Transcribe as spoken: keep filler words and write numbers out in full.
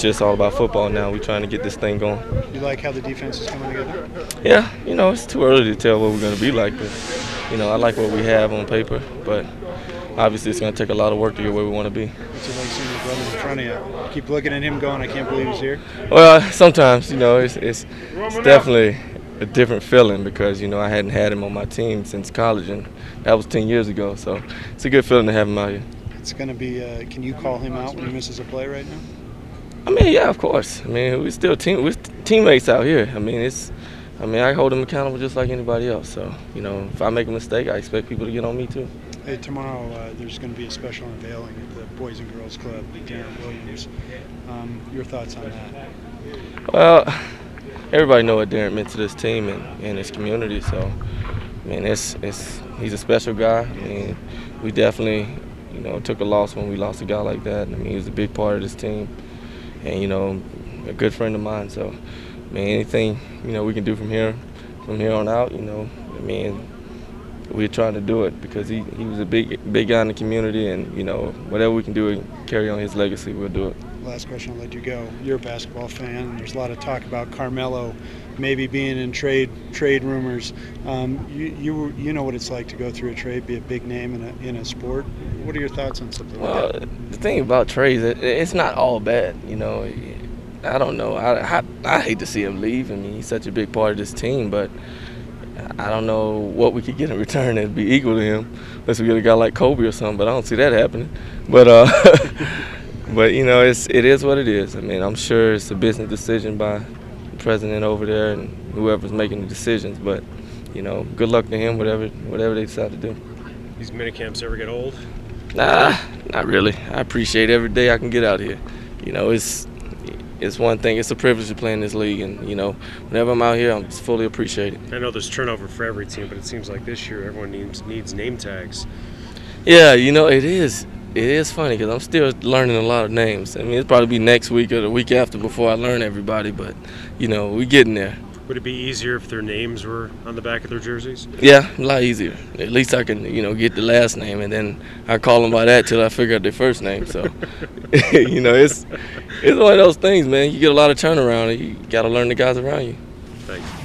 just all about football now. We're trying to get this thing going. You like how the defense is coming together? Yeah, you know, it's too early to tell what we're going to be like, but, you know, I like what we have on paper, but obviously it's going to take a lot of work to get where we want to be. What's it like seeing your brother in front of you? Keep looking at him going, I can't believe he's here? Well, sometimes, you know, it's, it's, it's definitely a different feeling because, you know, I hadn't had him on my team since college, and that was ten years ago, so it's a good feeling to have him out here. It's going to be, uh, can you call him out when he misses a play right now? I mean, yeah, of course. I mean, we're still team, we're teammates out here. I mean, it's, I mean, I hold him accountable just like anybody else. So, you know, if I make a mistake, I expect people to get on me too. Hey, tomorrow uh, there's going to be a special unveiling at the Boys and Girls Club, Deron Williams. Um, your thoughts on that? Well, everybody know what Deron meant to this team and, and his community. So, I mean, it's, it's, he's a special guy. I mean, we definitely, you know, took a loss when we lost a guy like that. I mean, he was a big part of this team. And, you know, a good friend of mine. So, I mean, anything, you know, we can do from here, from here on out, you know, I mean, we're trying to do it because he, he was a big, big guy in the community, and, you know, whatever we can do to carry on his legacy, we'll do it. Last question, I'll let you go. You're a basketball fan, and there's a lot of talk about Carmelo maybe being in trade trade rumors. Um, you, you you know what it's like to go through a trade, be a big name in a in a sport. What are your thoughts on something well, like that? The thing about trades, it, it's not all bad. You know, I don't know. I, I I hate to see him leave. I mean, he's such a big part of this team, but I don't know what we could get in return that'd be equal to him, unless we get a guy like Kobe or something. But I don't see that happening. But uh, but you know, it's it is what it is. I mean, I'm sure it's a business decision by the president over there and whoever's making the decisions. But you know, good luck to him, whatever whatever they decide to do. These minicamps ever get old? Nah, not really. I appreciate every day I can get out here. You know, it's it's one thing. It's a privilege to play in this league, and you know, whenever I'm out here, I'm fully appreciated. I know there's turnover for every team, but it seems like this year everyone needs needs name tags. Yeah, you know, it is. It is funny because I'm still learning a lot of names. I mean, it'll probably be next week or the week after before I learn everybody, but you know, we're getting there. Would it be easier if their names were on the back of their jerseys? Yeah, a lot easier. At least I can, you know, get the last name, and then I call them by that till I figure out their first name. So, you know, it's it's one of those things, man. You get a lot of turnaround, and you got to learn the guys around you. Thanks.